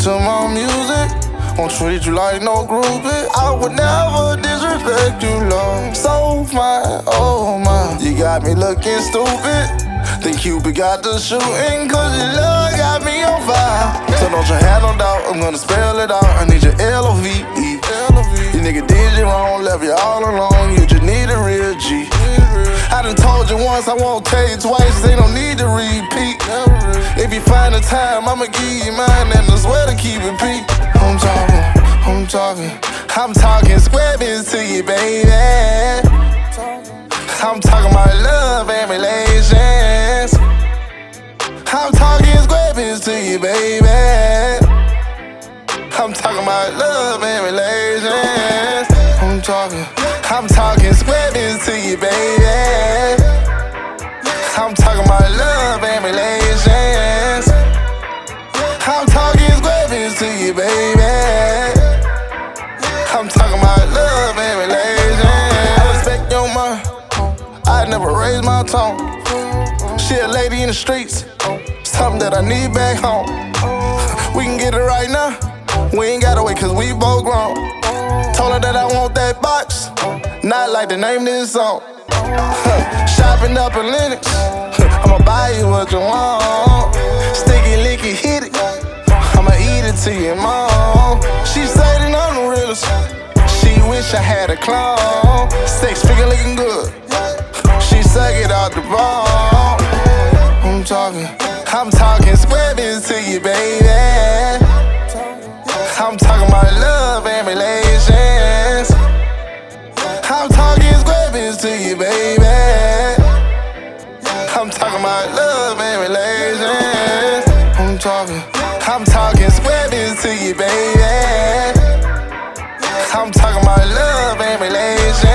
to my music. Won't treat you like no groupie. I would never disrespect you, love. So fine, oh my. You got me looking stupid. Think Cupid got the shooting, cause your love got me on fire. So don't you have no doubt, I'm gonna spell it out. I need your L-O-V-E. You nigga did you wrong, left you all alone. You just need a real G. I done told you once, I won't tell you twice. They don't need to repeat. If you find the time, I'ma give you mine, and I swear to keep it peak. I'm talking square biz to you, baby. I'm talking about love and relations. I'm talking square biz to you, baby. I'm talking about love and relations. I'm talking square biz to you, baby. I'm talking about love and relations. I'm talking square biz to you, baby. I'm talking about love and relations. I respect your mind. I never raise my tone. She a lady in the streets. Something that I need back home. We can get it right now. We ain't gotta wait cause we both grown. Told her that I want that box. Not like to name this song. Shopping up in Linux. I'ma buy you what you want. Sticky, licky, hit it. I'ma eat it to your mom. She say that I'm the realest. She wish I had a clone. 6 figure looking good. She suck it out the bone. I'm talking square biz to you, baby. I'm talking about love and relations. I'm talking square biz to you, baby. I'm talking about love and relations. I'm talking square biz to you, baby. I'm talking about love and relations.